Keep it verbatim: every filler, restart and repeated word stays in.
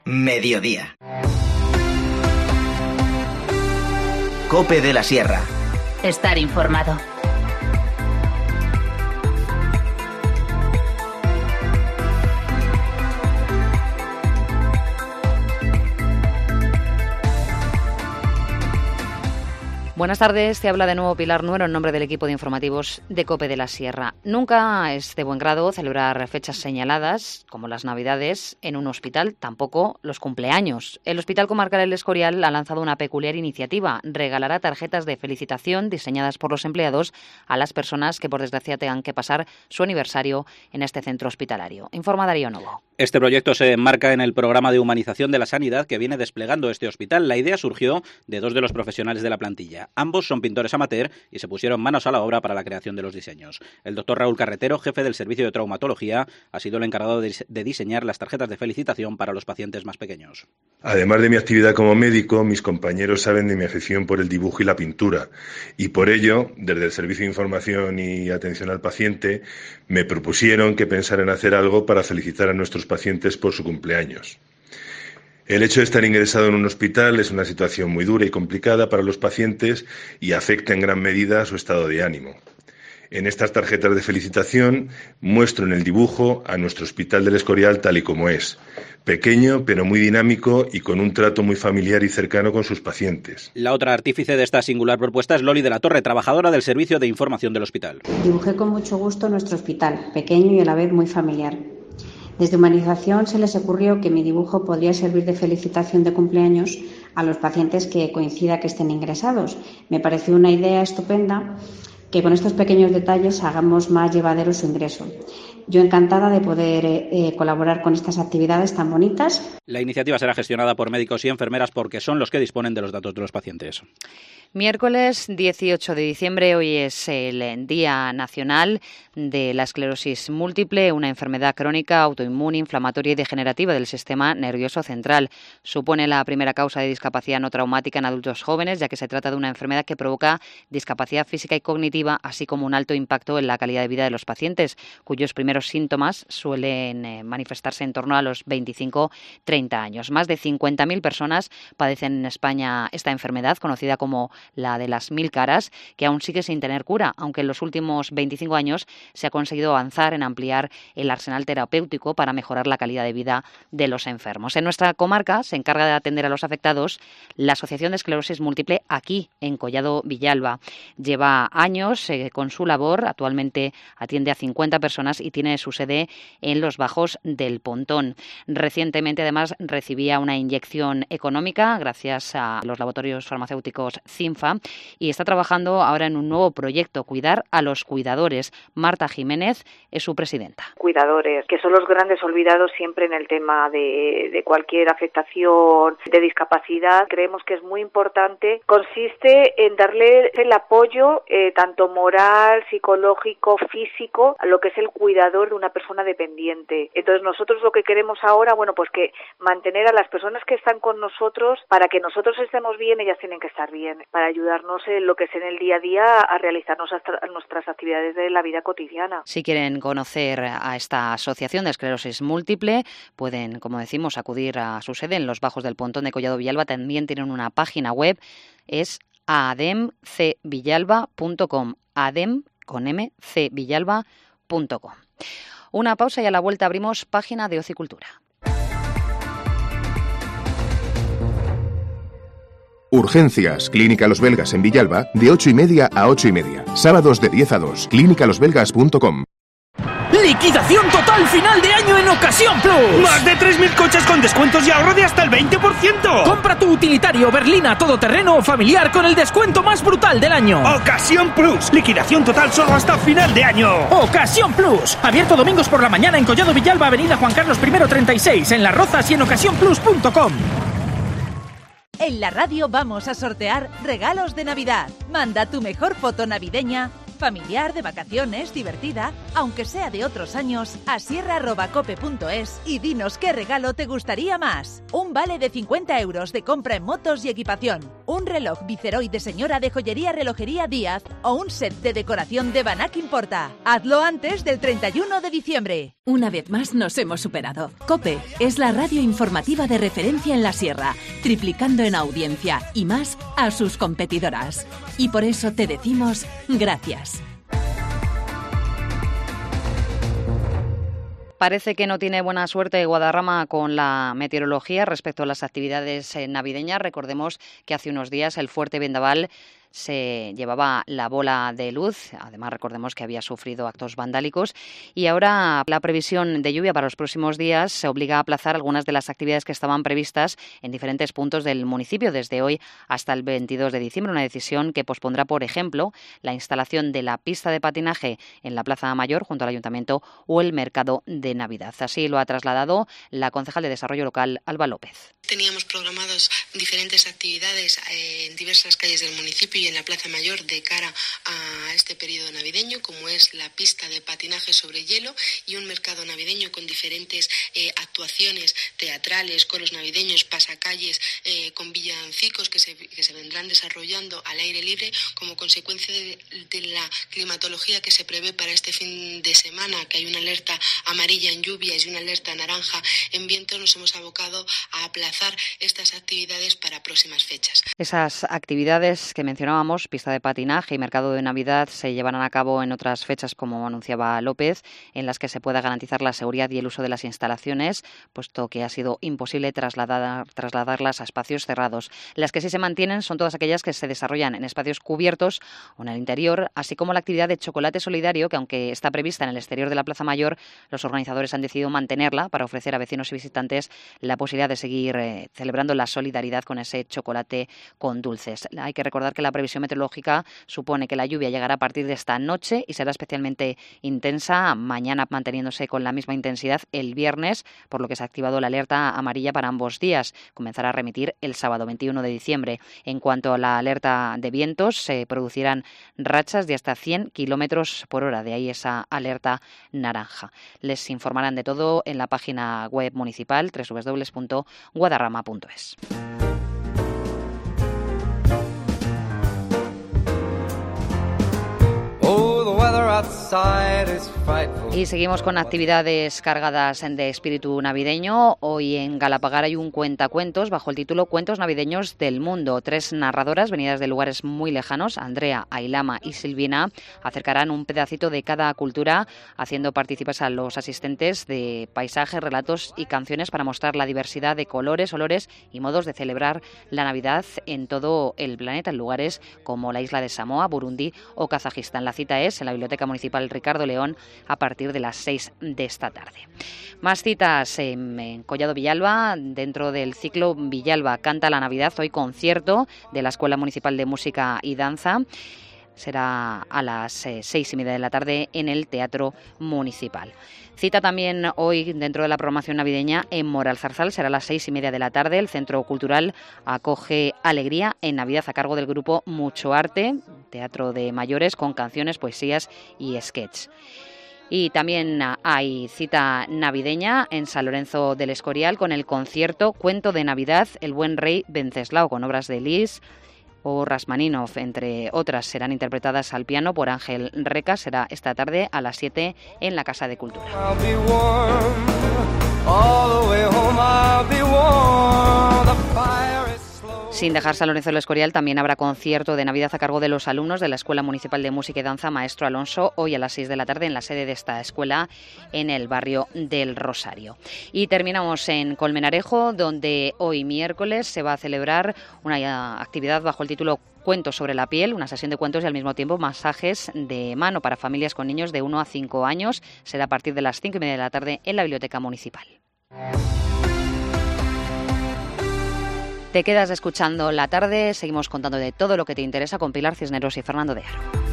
mediodía. COPE de la Sierra. Estar informado. Buenas tardes, te habla de nuevo Pilar Nuero en nombre del equipo de informativos de COPE de la Sierra. Nunca es de buen grado celebrar fechas señaladas, como las Navidades, en un hospital, tampoco los cumpleaños. El Hospital Comarcal El Escorial ha lanzado una peculiar iniciativa. Regalará tarjetas de felicitación diseñadas por los empleados a las personas que por desgracia tengan que pasar su aniversario en este centro hospitalario. Informa Darío Novo. Este proyecto se enmarca en el programa de humanización de la sanidad que viene desplegando este hospital. La idea surgió de dos de los profesionales de la plantilla. Ambos son pintores amateur y se pusieron manos a la obra para la creación de los diseños. El doctor Raúl Carretero, jefe del servicio de traumatología, ha sido el encargado de diseñar las tarjetas de felicitación para los pacientes más pequeños. Además de mi actividad como médico, mis compañeros saben de mi afición por el dibujo y la pintura. Y por ello, desde el Servicio de Información y Atención al Paciente, me propusieron que pensara en hacer algo para felicitar a nuestros pacientes por su cumpleaños. El hecho de estar ingresado en un hospital es una situación muy dura y complicada para los pacientes y afecta en gran medida a su estado de ánimo. En estas tarjetas de felicitación muestro en el dibujo a nuestro Hospital del Escorial tal y como es, pequeño pero muy dinámico y con un trato muy familiar y cercano con sus pacientes. La otra artífice de esta singular propuesta es Loli de la Torre, trabajadora del Servicio de Información del hospital. Dibujé con mucho gusto nuestro hospital, pequeño y a la vez muy familiar. Desde Humanización se les ocurrió que mi dibujo podría servir de felicitación de cumpleaños a los pacientes que coincida que estén ingresados. Me pareció una idea estupenda que con estos pequeños detalles hagamos más llevadero su ingreso. Yo encantada de poder eh, colaborar con estas actividades tan bonitas. La iniciativa será gestionada por médicos y enfermeras porque son los que disponen de los datos de los pacientes. Miércoles dieciocho de diciembre, hoy es el Día Nacional de la Esclerosis Múltiple, una enfermedad crónica, autoinmune, inflamatoria y degenerativa del sistema nervioso central. Supone la primera causa de discapacidad no traumática en adultos jóvenes, ya que se trata de una enfermedad que provoca discapacidad física y cognitiva, así como un alto impacto en la calidad de vida de los pacientes, cuyos primeros síntomas suelen eh, manifestarse en torno a los veinticinco a treinta años. Más de cincuenta mil personas padecen en España esta enfermedad, conocida como la de las mil caras, que aún sigue sin tener cura, aunque en los últimos veinticinco años se ha conseguido avanzar en ampliar el arsenal terapéutico para mejorar la calidad de vida de los enfermos. En nuestra comarca se encarga de atender a los afectados la Asociación de Esclerosis Múltiple aquí, en Collado Villalba. Lleva años eh, con su labor, actualmente atiende a cincuenta personas y tiene su sede en los Bajos del Pontón. Recientemente, además, recibía una inyección económica gracias a los laboratorios farmacéuticos CINFA y está trabajando ahora en un nuevo proyecto, Cuidar a los Cuidadores. Marta Jiménez es su presidenta. Cuidadores, que son los grandes olvidados siempre en el tema de, de cualquier afectación de discapacidad. Creemos que es muy importante. Consiste en darle el apoyo eh, tanto moral, psicológico, físico, a lo que es el cuidador de una persona dependiente. Entonces nosotros lo que queremos ahora, bueno, pues que mantener a las personas que están con nosotros, para que nosotros estemos bien, ellas tienen que estar bien, para ayudarnos en lo que es en el día a día a realizar nuestras actividades de la vida cotidiana. Si quieren conocer a esta asociación de esclerosis múltiple, pueden, como decimos, acudir a su sede en los Bajos del Pontón de Collado Villalba. También tienen una página web, es ademcvillalba punto com, adem con m, cvillalba punto com. Una pausa y a la vuelta abrimos página de Ocio y Cultura. Urgencias, Clínica Los Belgas en Villalba, de ocho y media a ocho y media. Sábados de diez a dos, clínica los belgas punto com. ¡Liquidación total final de año en Ocasión Plus! ¡Más de tres mil coches con descuentos y ahorro de hasta el veinte por ciento! Compra tu utilitario berlina todoterreno o familiar con el descuento más brutal del año. ¡Ocasión Plus! Liquidación total solo hasta final de año. ¡Ocasión Plus! Abierto domingos por la mañana en Collado Villalba, avenida Juan Carlos primero treinta y seis, en Las Rozas y en ocasión plus punto com. En la radio vamos a sortear regalos de Navidad. Manda tu mejor foto navideña Familiar, de vacaciones, divertida, aunque sea de otros años, a sierra arroba cope punto es y dinos qué regalo te gustaría más. Un vale de cincuenta euros de compra en motos y equipación, un reloj Viceroy de señora de joyería Relojería Díaz o un set de decoración de Banac Importa. Hazlo antes del treinta y uno de diciembre. Una vez más nos hemos superado. COPE es la radio informativa de referencia en la Sierra, triplicando en audiencia y más a sus competidoras. Y por eso te decimos gracias. Parece que no tiene buena suerte Guadarrama con la meteorología respecto a las actividades navideñas. Recordemos que hace unos días el fuerte vendaval se llevaba la bola de luz. Además, recordemos que había sufrido actos vandálicos y ahora la previsión de lluvia para los próximos días se obliga a aplazar algunas de las actividades que estaban previstas en diferentes puntos del municipio desde hoy hasta el veintidós de diciembre. Una decisión que pospondrá, por ejemplo, la instalación de la pista de patinaje en la Plaza Mayor junto al Ayuntamiento o el mercado de Navidad. Así lo ha trasladado la concejal de Desarrollo Local, Alba López. Teníamos programados diferentes actividades en diversas calles del municipio y en la Plaza Mayor de cara a este periodo navideño, como es la pista de patinaje sobre hielo y un mercado navideño con diferentes eh, actuaciones teatrales, coros navideños, pasacalles, eh, con villancicos que se, que se vendrán desarrollando al aire libre como consecuencia de, de la climatología que se prevé para este fin de semana, que hay una alerta amarilla en lluvias y una alerta naranja en viento. Nos hemos abocado a aplazar estas actividades para próximas fechas. Esas actividades que mencionábamos, pista de patinaje y mercado de Navidad, se llevarán a cabo en otras fechas, como anunciaba López, en las que se pueda garantizar la seguridad y el uso de las instalaciones, puesto que ha sido imposible trasladar, trasladarlas a espacios cerrados. Las que sí se mantienen son todas aquellas que se desarrollan en espacios cubiertos o en el interior, así como la actividad de chocolate solidario, que aunque está prevista en el exterior de la Plaza Mayor, los organizadores han decidido mantenerla para ofrecer a vecinos y visitantes la posibilidad de seguir eh, celebrando la solidaridad con ese chocolate con dulces. Hay que recordar que la previsión meteorológica supone que la lluvia llegará a partir de esta noche y será especialmente intensa, mañana manteniéndose con la misma intensidad el viernes, por lo que se ha activado la alerta amarilla para ambos días. Comenzará a remitir el sábado veintiuno de diciembre. En cuanto a la alerta de vientos, se producirán rachas de hasta cien kilómetros por hora, de ahí esa alerta naranja. Les informarán de todo en la página web municipal doble u doble u doble u punto guadarrama punto es. Y seguimos con actividades cargadas de espíritu navideño. Hoy en Galapagar hay un cuentacuentos bajo el título Cuentos Navideños del Mundo. Tres narradoras venidas de lugares muy lejanos, Andrea, Ailama y Silvina, acercarán un pedacito de cada cultura, haciendo partícipes a los asistentes de paisajes, relatos y canciones para mostrar la diversidad de colores, olores y modos de celebrar la Navidad en todo el planeta, en lugares como la isla de Samoa, Burundi o Kazajistán. La cita es en la Biblioteca Municipal Ricardo León a partir de las seis de esta tarde. Más citas en, en Collado Villalba, dentro del ciclo Villalba Canta la Navidad, hoy concierto de la Escuela Municipal de Música y Danza. Será a las eh, seis y media de la tarde en el Teatro Municipal. Cita también hoy dentro de la programación navideña en Moralzarzal, será a las seis y media de la tarde. El Centro Cultural acoge Alegría en Navidad a cargo del grupo Mucho Arte, teatro de mayores con canciones, poesías y sketch. Y también hay cita navideña en San Lorenzo del Escorial con el concierto Cuento de Navidad, El Buen Rey Venceslao, con obras de Lis o Rasmaninov, entre otras, serán interpretadas al piano por Ángel Reca. Será esta tarde a las siete en la Casa de Cultura. Sin dejar San Lorenzo del Escorial, también habrá concierto de Navidad a cargo de los alumnos de la Escuela Municipal de Música y Danza Maestro Alonso, hoy a las seis de la tarde en la sede de esta escuela en el barrio del Rosario. Y terminamos en Colmenarejo, donde hoy miércoles se va a celebrar una actividad bajo el título Cuentos sobre la piel, una sesión de cuentos y al mismo tiempo masajes de mano para familias con niños de uno a cinco años. Será a partir de las cinco y media de la tarde en la Biblioteca Municipal. Te quedas escuchando La Tarde, seguimos contando de todo lo que te interesa con Pilar Cisneros y Fernando de Aro.